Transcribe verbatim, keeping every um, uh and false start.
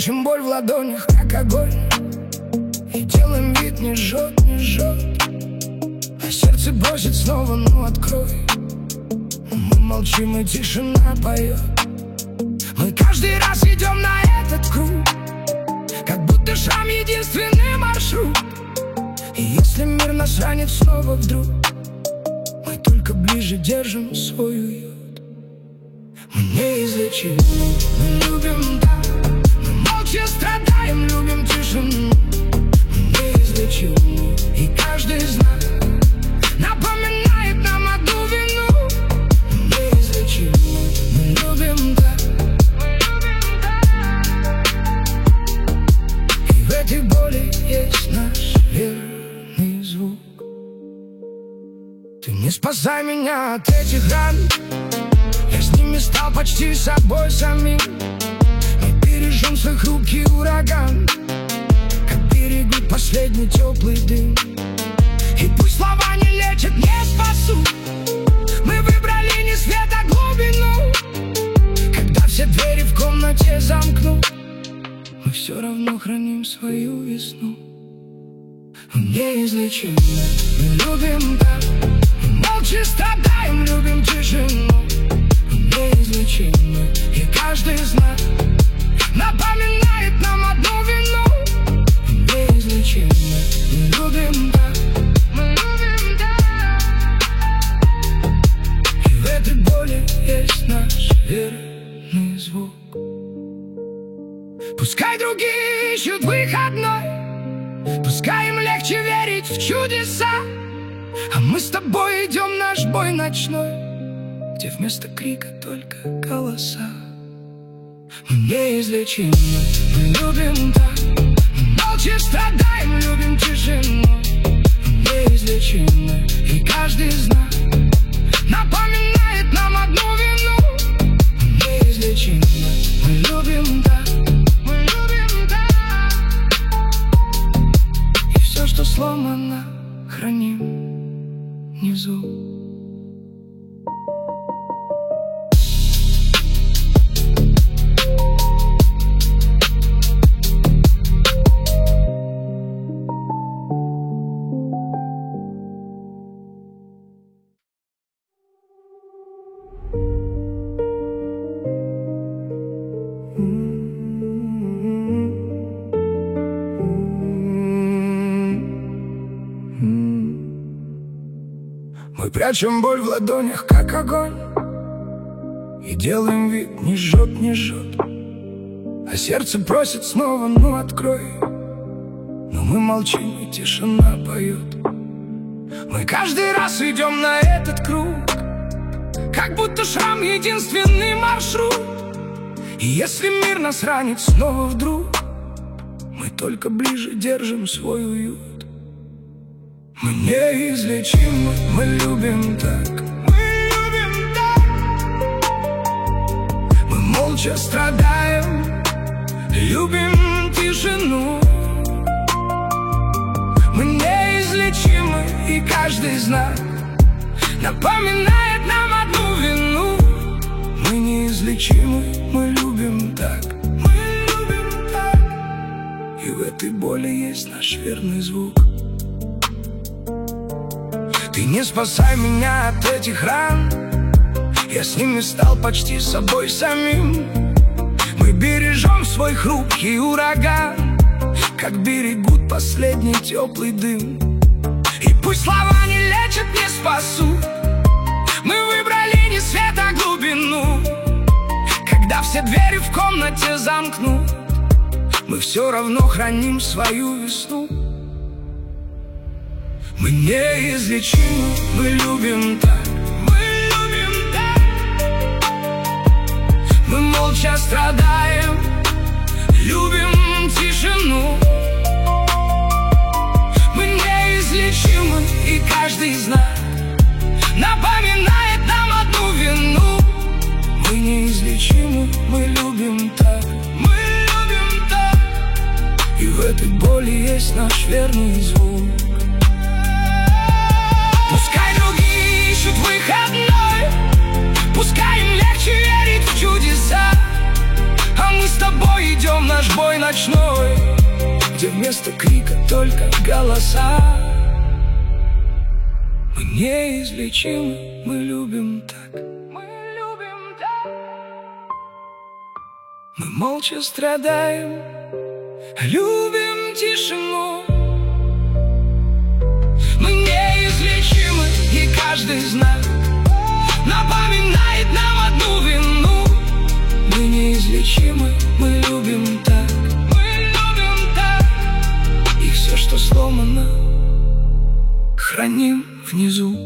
прячем боль в ладонях, как огонь, и делаем вид, не жжет, не жжет. А сердце просит снова, ну открой. Мы молчим, и тишина поет. Мы каждый раз идем на этот круг, как будто шрам единственный маршрут. И если мир нас ранит снова вдруг, мы только ближе держим свой уют. Мы неизлечимы, мы любим так, мы молча страдаем, любим тишину. Мы неизлечимы, и каждый из нас напоминает нам одну вину. Мы неизлечимы, мы любим так, мы любим так. И в этой боли есть наш верный звук. Ты не спасай меня от этих ран, я с ними стал почти собой самим. Мы бережем свой хрупкий ураган, как берегут последний теплый дым. И пусть слова не лечат, не спасут, мы выбрали не свет, а глубину. Когда все двери в комнате замкнут, мы все равно храним свою весну. Мы неизлечимы, мы любим так, мы молча страдаем, любим тишину. Мы неизлечимы, и каждый из нас напоминает нам одну вину. Мы неизлечимы, мы любим так, мы любим так. И в этой боли есть наш верный звук. Пускай другие ищут выходной, пускай им легче верить в чудеса, а мы с тобой идем наш бой ночной, где вместо крика только голоса. Мы неизлечимы, мы любим так, мы молча страдаем, любим тишину. Мы неизлечимы, и каждый из нас напоминает нам одну вину. Мы неизлечимы, мы любим так, мы любим так. И все, что сломано, храним внизу. Мы прячем боль в ладонях, как огонь, и делаем вид, не жжет, не жжет. А сердце просит снова, ну открой. Но мы молчим, и тишина поет. Мы каждый раз идем на этот круг, как будто шрам единственный маршрут. И если мир нас ранит снова вдруг, мы только ближе держим свой уют. Мы неизлечимы, мы любим так, мы любим так. Мы молча страдаем, любим тишину. Мы неизлечимы, и каждый из нас напоминает нам одну вину. Мы неизлечимы, мы любим так, мы любим так. И в этой боли есть наш верный звук. Ты не спасай меня от этих ран, я с ними стал почти собой самим. Мы бережем свой хрупкий ураган, как берегут последний теплый дым. И пусть слова не лечат, не спасут, мы выбрали не свет, а глубину. Когда все двери в комнате замкнут, мы все равно храним свою весну. Мы неизлечимы, мы любим так, мы любим так. Мы молча страдаем, любим тишину. Мы неизлечимы, и каждый из нас напоминает нам одну вину. Мы неизлечимы, мы любим так, мы любим так. И в этой боли есть наш верный звук. Пускай другие ищут выходной, пускай им легче верить в чудеса, а мы с тобой ведем наш бой ночной, где вместо крика только голоса. Мы неизлечимы, мы любим так. Мы любим так. Мы молча страдаем, любим тишину. Мы неизлечимы, и каждый знак напоминает нам одну вину. Мы неизлечимы, мы любим так. Мы любим так. И все, что сломано, храним внизу.